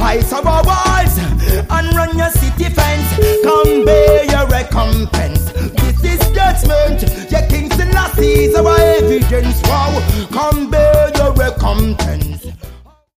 rise our walls and run your city fence. Come bear your recompense. This is judgment. Your King Selassie is our evidence. Wow, come bear your recompense.